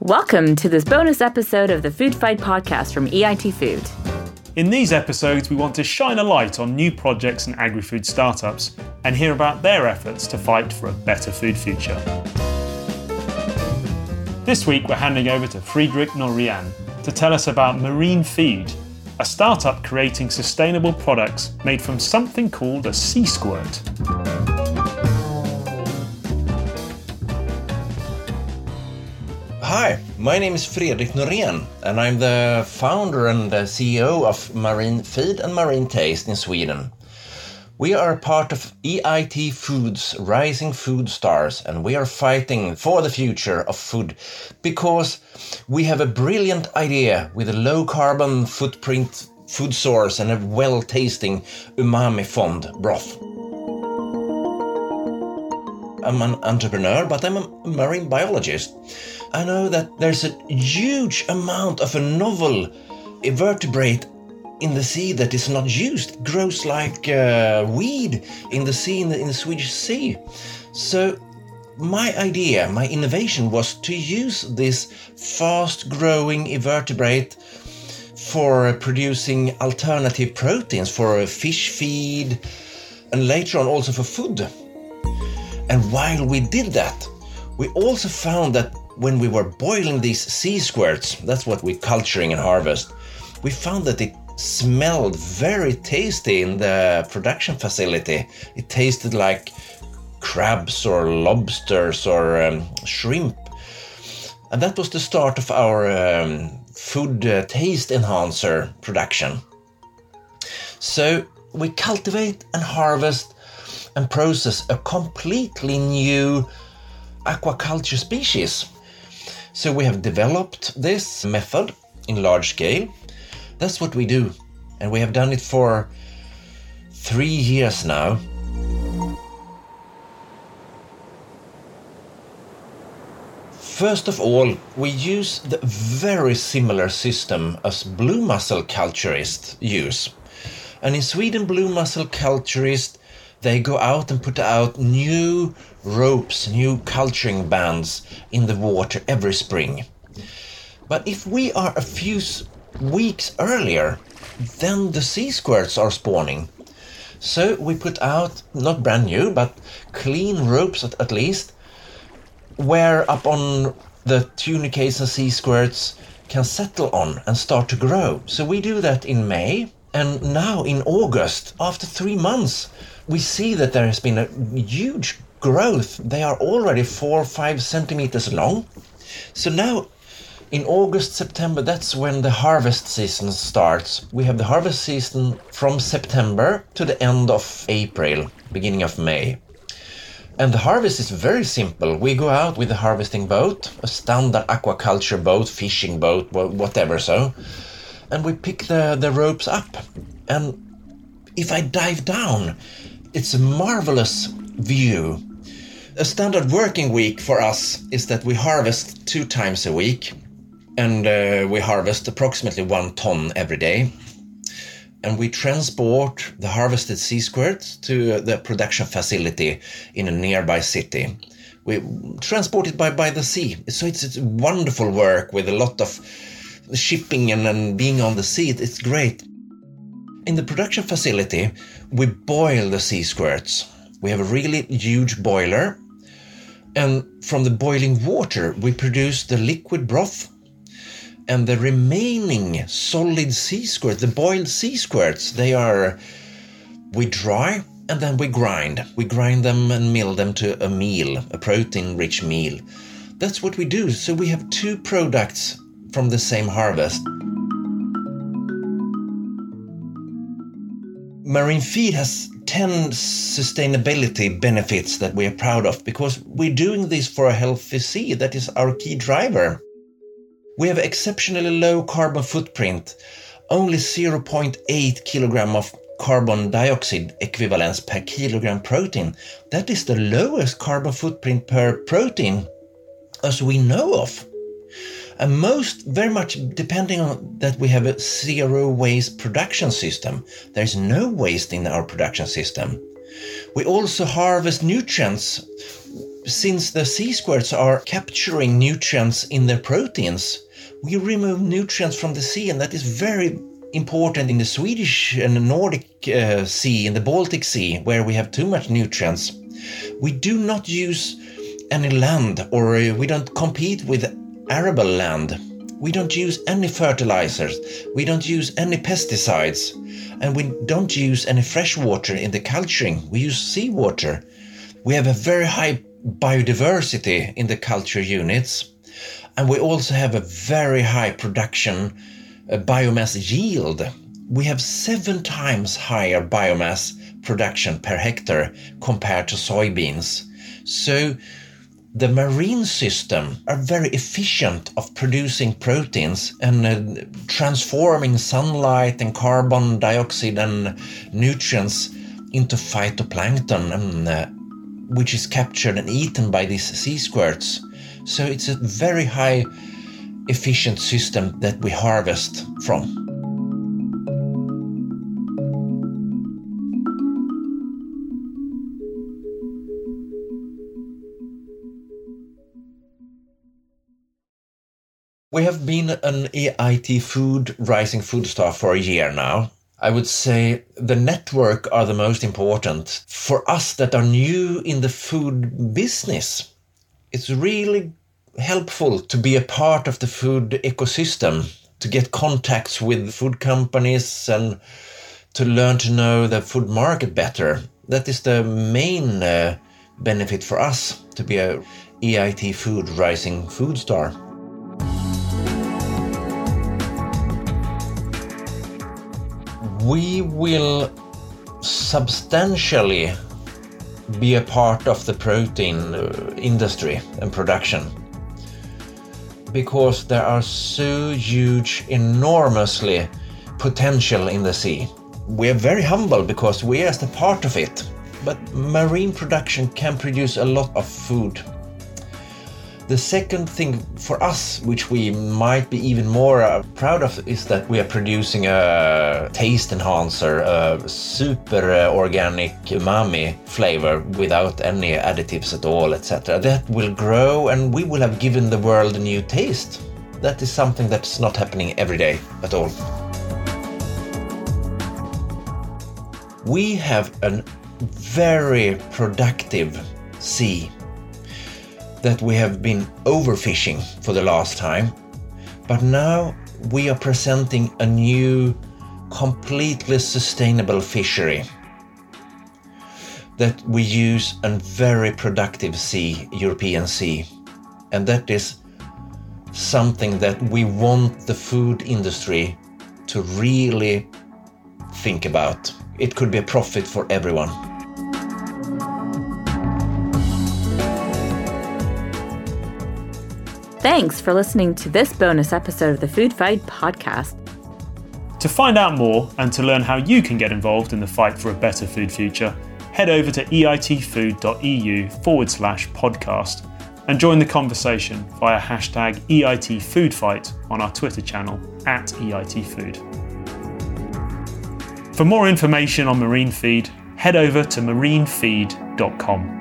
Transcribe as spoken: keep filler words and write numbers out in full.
Welcome to this bonus episode of the Food Fight podcast from E I T Food. In these episodes, we want to shine a light on new projects and agri-food startups and hear about their efforts to fight for a better food future. This week, we're handing over to Fredrik Norén to tell us about Marine Feed, a startup creating sustainable products made from something called a sea squirt. Hi, my name is Fredrik Norén and I'm the founder and the C E O of Marine Feed and Marine Taste in Sweden. We are part of E I T Food's Rising Food Stars and we are fighting for the future of food because we have a brilliant idea with a low carbon footprint food source and a well-tasting umami fond broth. I'm an entrepreneur, but I'm a marine biologist. I know that there's a huge amount of a novel invertebrate in the sea that is not used. It grows like uh, weed in the sea, in the, in the Swedish Sea. So my idea, my innovation was to use this fast-growing invertebrate for producing alternative proteins for fish feed and later on also for food. And while we did that, we also found that when we were boiling these sea squirts, that's what we're culturing and harvest, we found that it smelled very tasty in the production facility. It tasted like crabs or lobsters or um, shrimp. And that was the start of our um, food uh, taste enhancer production. So we cultivate and harvest and process a completely new aquaculture species. So we have developed this method in large scale. That's what we do. And we have done it for three years now. First of all, we use the very similar system as blue mussel culturists use. And in Sweden, blue mussel culturists, they go out and put out new ropes, new culturing bands in the water every spring. But if we are a few weeks earlier, then the sea squirts are spawning. So we put out, not brand new, but clean ropes at, at least, where up on the tunicates and sea squirts can settle on and start to grow. So we do that in May, and now in August, after three months, we see that there has been a huge growth. They are already four or five centimeters long. So now in August, September, that's when the harvest season starts. We have the harvest season from September to the end of April, beginning of May. And the harvest is very simple. We go out with a harvesting boat, a standard aquaculture boat, fishing boat, whatever so, and we pick the, the ropes up. And if I dive down, it's a marvelous view. A standard working week for us is that we harvest two times a week, and uh, we harvest approximately one ton every day. And we transport the harvested sea squirts to the production facility in a nearby city. We transport it by, by the sea. So it's, it's wonderful work with a lot of shipping and, and being on the sea. It's great. In the production facility, we boil the sea squirts. We have a really huge boiler. And from the boiling water, we produce the liquid broth. And the remaining solid sea squirts, the boiled sea squirts, they are, we dry and then we grind. We grind them and mill them to a meal, a protein-rich meal. That's what we do. So we have two products from the same harvest. Marine Feed has ten sustainability benefits that we are proud of because we're doing this for a healthy sea. That is our key driver. We have exceptionally low carbon footprint, only zero point eight kilogram of carbon dioxide equivalents per kilogram protein. That is the lowest carbon footprint per protein as we know of. And most, very much depending on that we have a zero waste production system. There's no waste in our production system. We also harvest nutrients since the sea squirts are capturing nutrients in their proteins, we remove nutrients from the sea, and that is very important in the Swedish and Nordic uh, Sea, in the Baltic Sea, where we have too much nutrients. We do not use any land, or uh, we don't compete with arable land. We don't use any fertilizers, we don't use any pesticides, and we don't use any fresh water in the culturing. We use seawater. We have a very high biodiversity in the culture units, and we also have a very high production uh, biomass yield. We have seven times higher biomass production per hectare compared to soybeans. So the marine system are very efficient of producing proteins and uh, transforming sunlight and carbon dioxide and nutrients into phytoplankton, and, uh, which is captured and eaten by these sea squirts. So it's a very high efficient system that we harvest from. We have been an E I T Food Rising Food Star for a year now. I would say the network are the most important. For us that are new in the food business, it's really helpful to be a part of the food ecosystem, to get contacts with food companies and to learn to know the food market better. That is the main uh, benefit for us, to be a E I T Food Rising Food Star. We will substantially be a part of the protein uh, industry and production, because there are so huge, enormously potential in the sea. We are very humble because we are the part of it, but marine production can produce a lot of food. The second thing for us, which we might be even more uh, proud of, is that we are producing a taste enhancer, a super uh, organic umami flavor without any additives at all, et cetera. That will grow, and we will have given the world a new taste. That is something that's not happening every day at all. We have a very productive sea that we have been overfishing for the last time, but now we are presenting a new, completely sustainable fishery that we use a very productive sea, European Sea, and that is something that we want the food industry to really think about. It could be a profit for everyone. Thanks for listening to this bonus episode of the Food Fight podcast. To find out more and to learn how you can get involved in the fight for a better food future, head over to eitfood.eu forward slash podcast and join the conversation via hashtag EITFoodFight on our Twitter channel at EITFood. For more information on marine feed, head over to marine feed dot com.